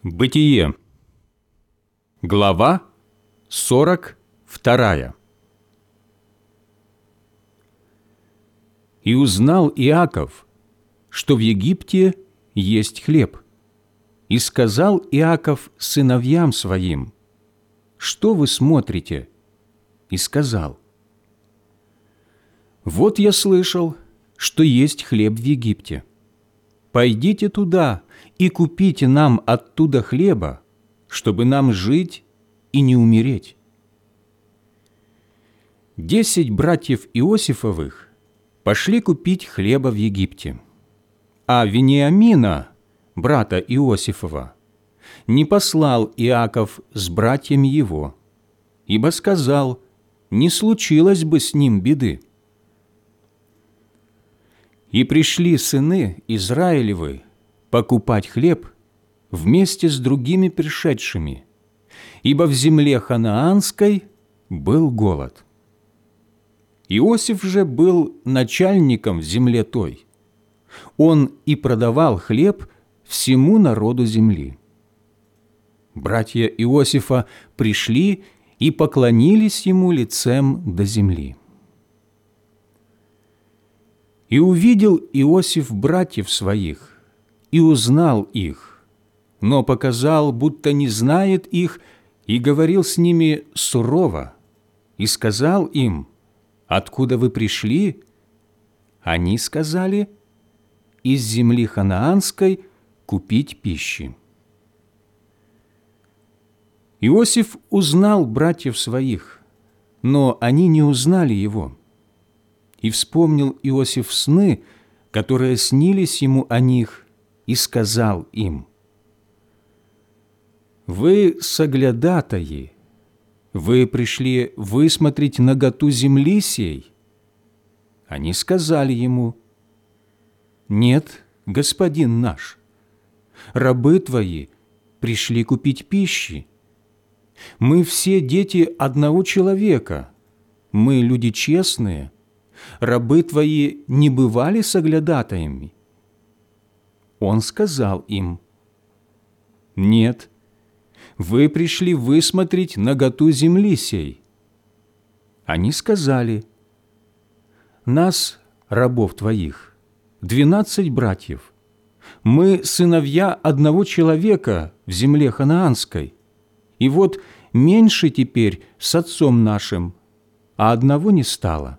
Бытие. Глава 42. «И узнал Иаков, что в Египте есть хлеб. И сказал Иаков сыновьям своим: что вы смотрите? И сказал: вот я слышал, что есть хлеб в Египте. Пойдите туда и купите нам оттуда хлеба, чтобы нам жить и не умереть». 10 братьев Иосифовых пошли купить хлеба в Египте, а Вениамина, брата Иосифова, не послал Иаков с братьями его, ибо сказал: не случилось бы с ним беды. И пришли сыны Израилевы покупать хлеб вместе с другими пришедшими, ибо в земле ханаанской был голод. Иосиф же был начальником в земле той. Он и продавал хлеб всему народу земли. Братья Иосифа пришли и поклонились ему лицем до земли. И увидел Иосиф братьев своих, и узнал их, но показал, будто не знает их, и говорил с ними сурово, и сказал им: откуда вы пришли? Они сказали: из земли ханаанской купить пищи. Иосиф узнал братьев своих, но они не узнали его. И вспомнил Иосиф сны, которые снились ему о них, и сказал им: вы соглядатаи, вы пришли высмотреть наготу земли сей. Они сказали ему: нет, господин наш, рабы твои пришли купить пищи. Мы все дети одного человека, мы люди честные, рабы твои не бывали соглядатаями. Он сказал им: нет, вы пришли высмотреть наготу земли сей. Они сказали: нас, рабов твоих, 12 братьев, мы сыновья одного человека в земле ханаанской, и вот меньше теперь с отцом нашим, а одного не стало.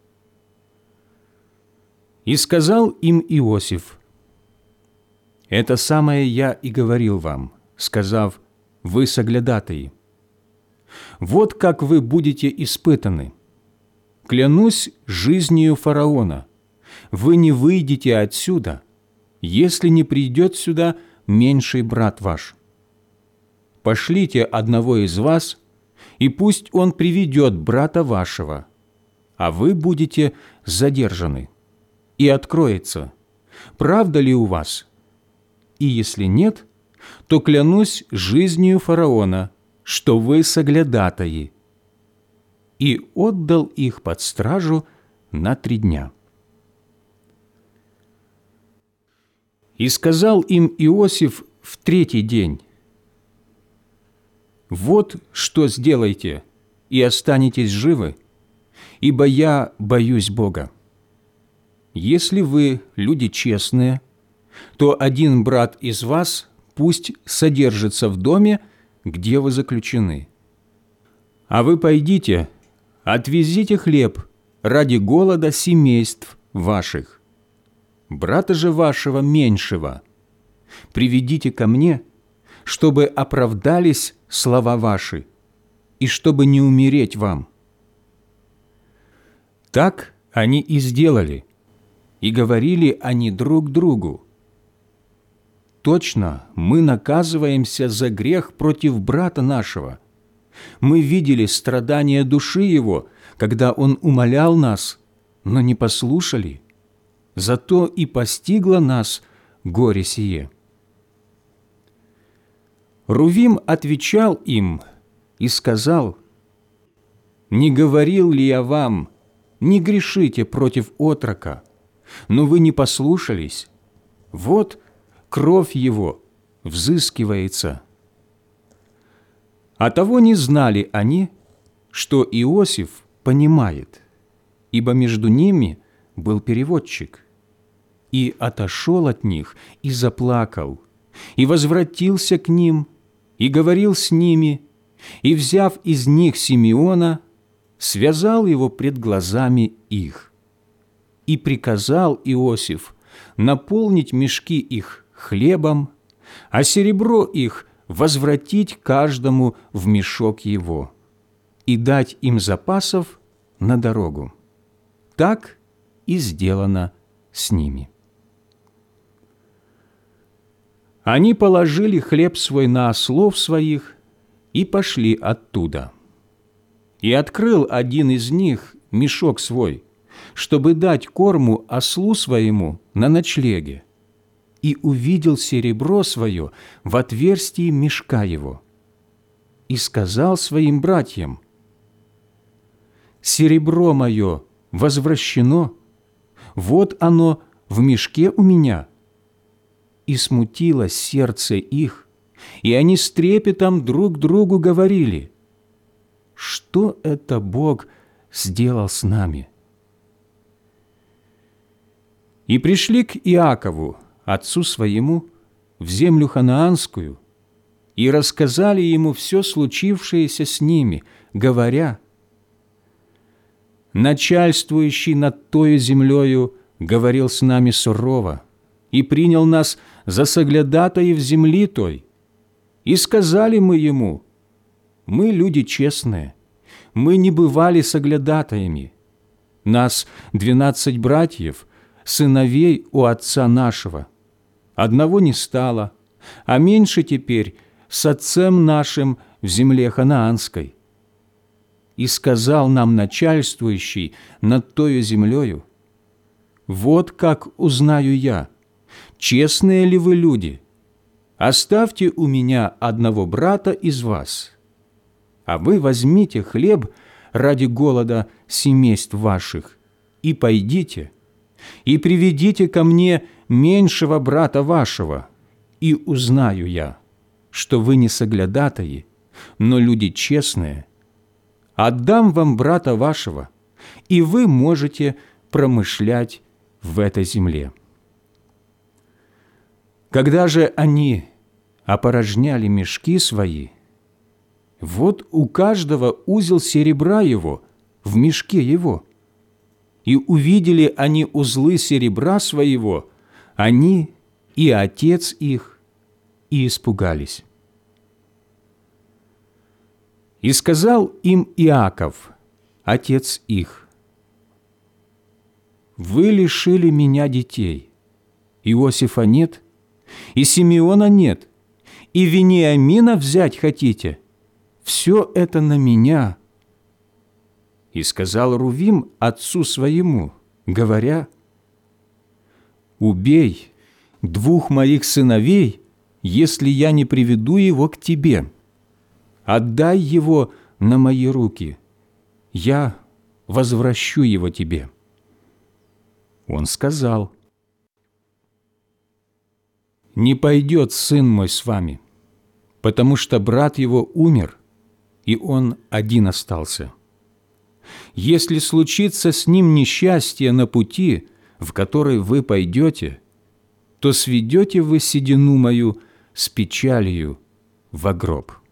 И сказал им Иосиф: это самое я и говорил вам, сказав: вы соглядатаи. Вот как вы будете испытаны. Клянусь жизнью фараона, вы не выйдете отсюда, если не придет сюда меньший брат ваш. Пошлите одного из вас, и пусть он приведет брата вашего, а вы будете задержаны. И откроется, правда ли у вас, и если нет, то клянусь жизнью фараона, что вы соглядатаи. И отдал их под стражу на 3 дня. И сказал им Иосиф в 3-й день: вот что сделайте, и останетесь живы, ибо я боюсь Бога. Если вы люди честные, то один брат из вас пусть содержится в доме, где вы заключены. А вы пойдите, отвезите хлеб ради голода семейств ваших. Брата же вашего меньшего приведите ко мне, чтобы оправдались слова ваши, и чтобы не умереть вам». Так они и сделали, и говорили они друг другу: точно мы наказываемся за грех против брата нашего. Мы видели страдания души его, когда он умолял нас, но не послушали. Зато и постигло нас горе сие. Рувим отвечал им и сказал: не говорил ли я вам, не грешите против отрока? Но вы не послушались. Вот кровь его, взыскивается». А того не знали они, что Иосиф понимает, ибо между ними был переводчик. И отошел от них, и заплакал, и возвратился к ним, и говорил с ними, и, взяв из них Симеона, связал его пред глазами их. И приказал Иосиф наполнить мешки их хлебом, а серебро их возвратить каждому в мешок его и дать им запасов на дорогу. Так и сделано с ними. Они положили хлеб свой на ослов своих и пошли оттуда. И открыл один из них мешок свой, чтобы дать корму ослу своему на ночлеге, и увидел серебро свое в отверстии мешка его, и сказал своим братьям: «Серебро мое возвращено, вот оно в мешке у меня». И смутилось сердце их, и они с трепетом друг другу говорили: «Что это Бог сделал с нами?» И пришли к Иакову, отцу своему, в землю ханаанскую, и рассказали ему все случившееся с ними, говоря: «Начальствующий над тою землею говорил с нами сурово и принял нас за соглядатаев земли той. И сказали мы ему: мы люди честные, мы не бывали соглядатаями. Нас 12 братьев, сыновей у отца нашего. Одного не стало, а меньше теперь с отцем нашим в земле ханаанской. И сказал нам начальствующий над тою землею: вот как узнаю я, честные ли вы люди? Оставьте у меня одного брата из вас, а вы возьмите хлеб ради голода семейств ваших и пойдите, и приведите ко мне меньшего брата вашего, и узнаю я, что вы не соглядатаи, но люди честные. Отдам вам брата вашего, и вы можете промышлять в этой земле». Когда же они опорожняли мешки свои, вот у каждого узел серебра его в мешке его. И увидели они узлы серебра своего, они и отец их, и испугались. И сказал им Иаков, отец их: «Вы лишили меня детей, Иосифа нет, и Симеона нет, и Вениамина взять хотите. Все это на меня». И сказал Рувим отцу своему, говоря: «Убей 2 моих сыновей, если я не приведу его к тебе. Отдай его на мои руки, я возвращу его тебе». Он сказал: «Не пойдет сын мой с вами, потому что брат его умер, и он один остался. Если случится с ним несчастье на пути, в который вы пойдете, то сведете вы седину мою с печалью во гроб».